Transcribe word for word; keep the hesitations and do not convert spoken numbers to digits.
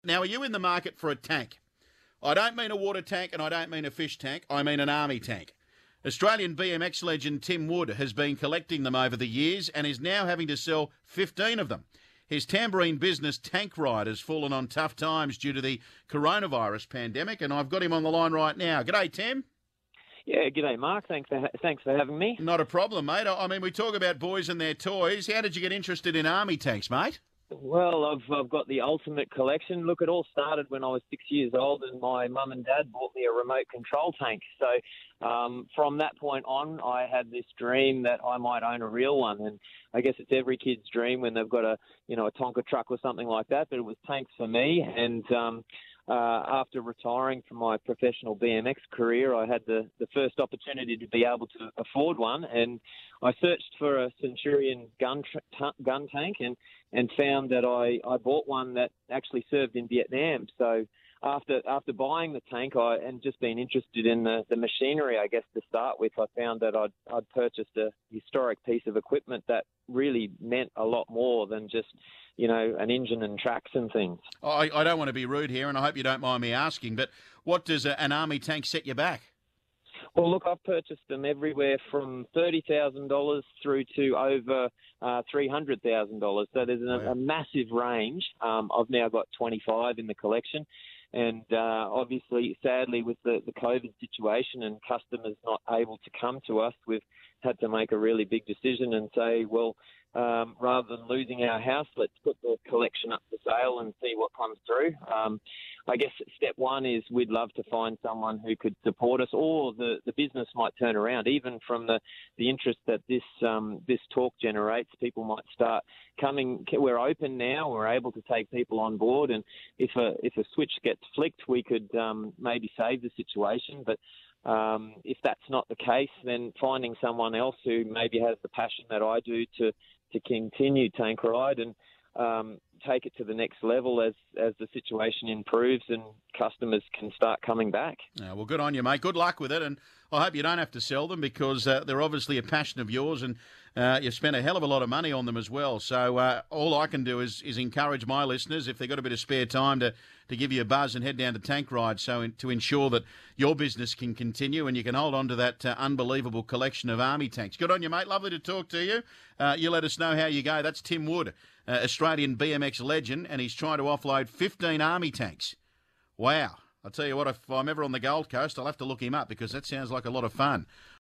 Now, are you in the market for a tank? I don't mean a water tank and I don't mean a fish tank. I mean an army tank. Australian B M X legend Tim Wood has been collecting them over the years and is now having to sell fifteen of them. His tambourine business, Tank Ride, has fallen on tough times due to the coronavirus pandemic, and I've got him on the line right now. G'day, Tim. Yeah, g'day, Mark. Thanks for ha- thanks for having me. Not a problem, mate. I mean, we talk about boys and their toys. How did you get interested in army tanks, mate? Well, I've I've got the ultimate collection. Look, it all started when I was six years old, and my mum and dad bought me a remote control tank. So um, from that point on, I had this dream that I might own a real one, and I guess it's every kid's dream when they've got a you know a Tonka truck or something like that. But it was tanks for me, and um, uh, after retiring from my professional B M X career, I had the, the first opportunity to be able to afford one, and I searched for a Centurion gun tra- t- gun tank, and and found that I, I bought one that actually served in Vietnam. So after after buying the tank I, and just being interested in the, the machinery, I guess, to start with, I found that I'd, I'd purchased a historic piece of equipment that really meant a lot more than just, you know, an engine and tracks and things. I, I don't want to be rude here, and I hope you don't mind me asking, but what does a, an army tank set you back? Well, look, I've purchased them everywhere from thirty thousand dollars through to over uh, three hundred thousand dollars. So there's a, Wow. a massive range. Um, I've now got twenty-five in the collection. And uh, obviously, sadly, with the, the COVID situation and customers not able to come to us, we've had to make a really big decision and say, well, um, rather than losing our house, let's put the collection up for sale and see what comes through. Um, I guess step one is we'd love to find someone who could support us, or the, the business might turn around. Even from the, the interest that this um, this talk generates, people might start coming. We're open now. We're able to take people on board, and if a if a switch gets flicked, we could um, maybe save the situation. But um, if that's not the case, then finding someone else who maybe has the passion that I do to to continue Tank Ride and um, take it to the next level as as the situation improves and customers can start coming back. Uh, well, good on you, mate. Good luck with it, and I hope you don't have to sell them because uh, they're obviously a passion of yours, and uh, you've spent a hell of a lot of money on them as well. So uh, all I can do is is encourage my listeners, if they've got a bit of spare time, to, to give you a buzz and head down to Tank Ride, so in, to ensure that your business can continue and you can hold on to that uh, unbelievable collection of army tanks. Good on you, mate. Lovely to talk to you. Uh, you let us know how you go. That's Tim Wood, uh, Australian B M X legend, and he's trying to offload fifteen army tanks. Wow. I'll tell you what, if I'm ever on the Gold Coast, I'll have to look him up because that sounds like a lot of fun.